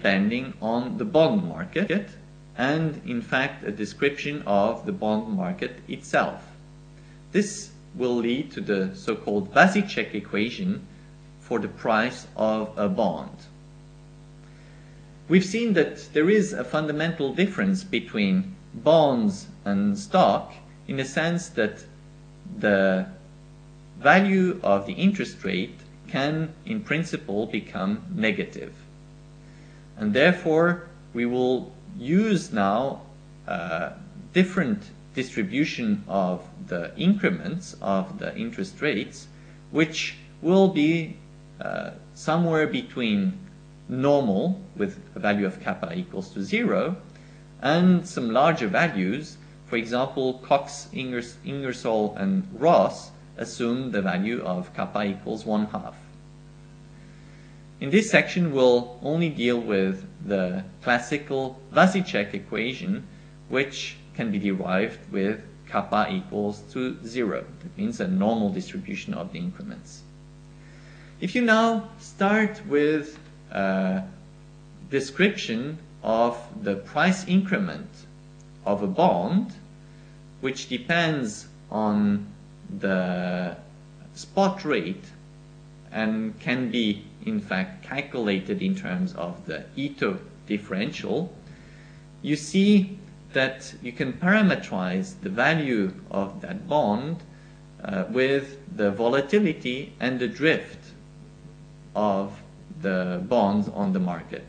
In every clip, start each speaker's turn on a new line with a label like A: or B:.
A: depending on the bond market and, in fact, a description of the bond market itself. This will lead to the so-called Vasicek equation for the price of a bond. We've seen that there is a fundamental difference between bonds and stock in the sense that the value of the interest rate can, in principle, become negative. And therefore, we will use now a different distribution of the increments of the interest rates, which will be somewhere between normal, with a value of kappa equals to 0, and some larger values. For example, Cox, Ingersoll, and Ross assume the value of kappa equals 1/2. In this section, we'll only deal with the classical Vasicek equation, which can be derived with kappa equals to 0. That means a normal distribution of the increments. If you now start with a description of the price increment of a bond, which depends on the spot rate and can be in fact calculated in terms of the Ito differential, you see that you can parameterize the value of that bond with the volatility and the drift of the bonds on the market.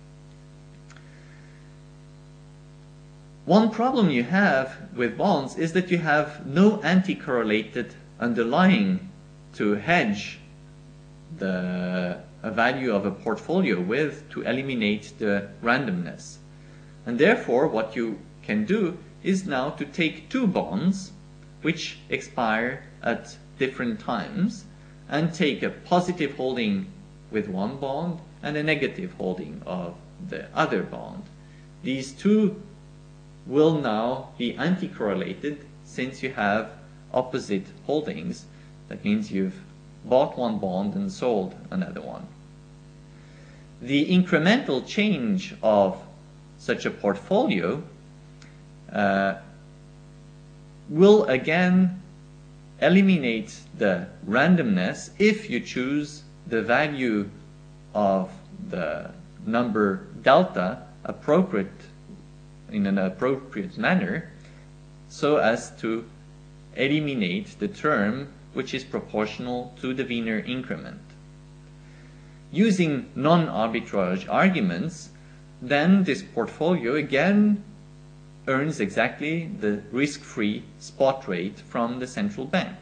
A: One problem you have with bonds is that you have no anti-correlated underlying to hedge the value of a portfolio with, to eliminate the randomness. And therefore, what you can do is now to take two bonds which expire at different times and take a positive holding with one bond and a negative holding of the other bond. These two will now be anti-correlated since you have opposite holdings. That means you've bought one bond and sold another one. The incremental change of such a portfolio will again eliminate the randomness if you choose the value of the number delta in an appropriate manner, so as to eliminate the term which is proportional to the Wiener increment. Using non-arbitrage arguments, then this portfolio again earns exactly the risk-free spot rate from the central bank.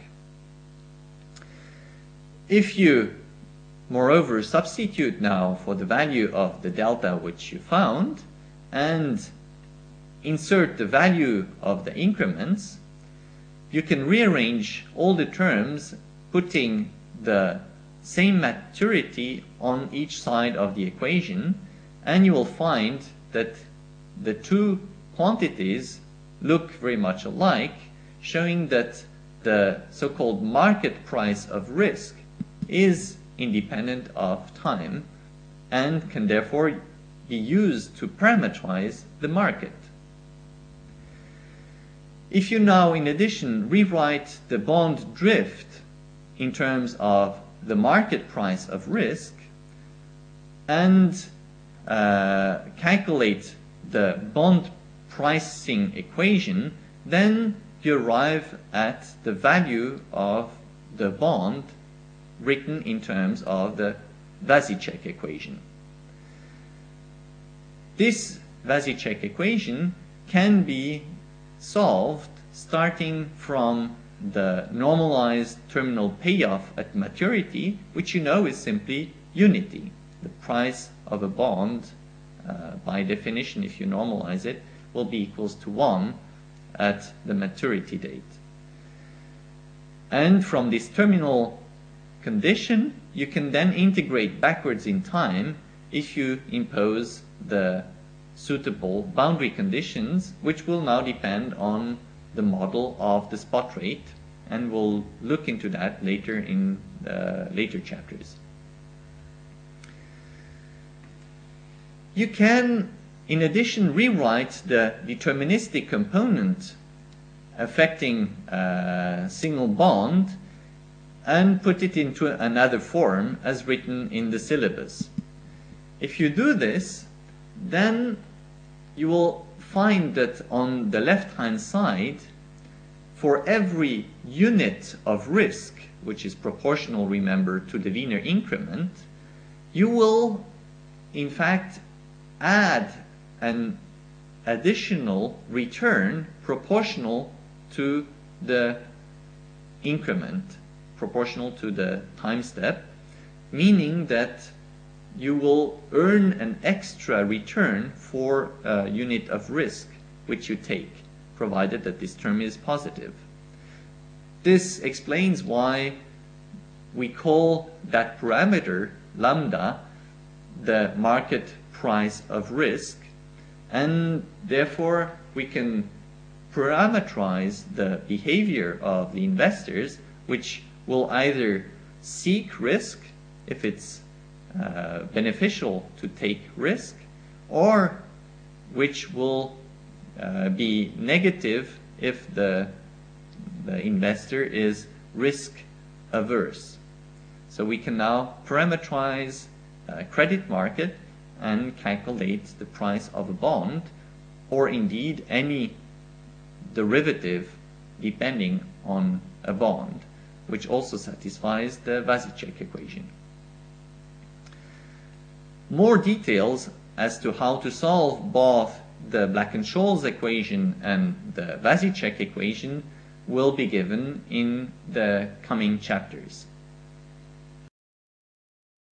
A: If you, moreover, substitute now for the value of the delta which you found and insert the value of the increments, you can rearrange all the terms, putting the same maturity on each side of the equation, and you will find that the two quantities look very much alike, showing that the so-called market price of risk is independent of time and can therefore be used to parameterize the market. If you now, in addition, rewrite the bond drift in terms of the market price of risk and calculate the bond pricing equation, then you arrive at the value of the bond written in terms of the Vasicek equation. This Vasicek equation can be solved starting from the normalized terminal payoff at maturity, which you know is simply unity. The price of a bond, by definition, if you normalize it, will be equals to 1 at the maturity date. And from this terminal condition, you can then integrate backwards in time if you impose the suitable boundary conditions, which will now depend on the model of the spot rate, and we'll look into that later in later chapters. You can, in addition, rewrite the deterministic component affecting a single bond and put it into another form as written in the syllabus. If you do this, then you will find that on the left-hand side, for every unit of risk, which is proportional, remember, to the Wiener increment, you will, in fact, add an additional return proportional to the increment, proportional to the time step, meaning that you will earn an extra return for a unit of risk which you take, provided that this term is positive. This explains why we call that parameter, lambda, the market price of risk, and therefore we can parameterize the behavior of the investors, which will either seek risk if it's beneficial to take risk, or which will be negative if the investor is risk averse. So we can now parameterize a credit market and calculate the price of a bond, or indeed any derivative depending on a bond, which also satisfies the Vasicek equation. More details as to how to solve both the Black-Scholes equation and the Vasicek equation will be given in the coming chapters.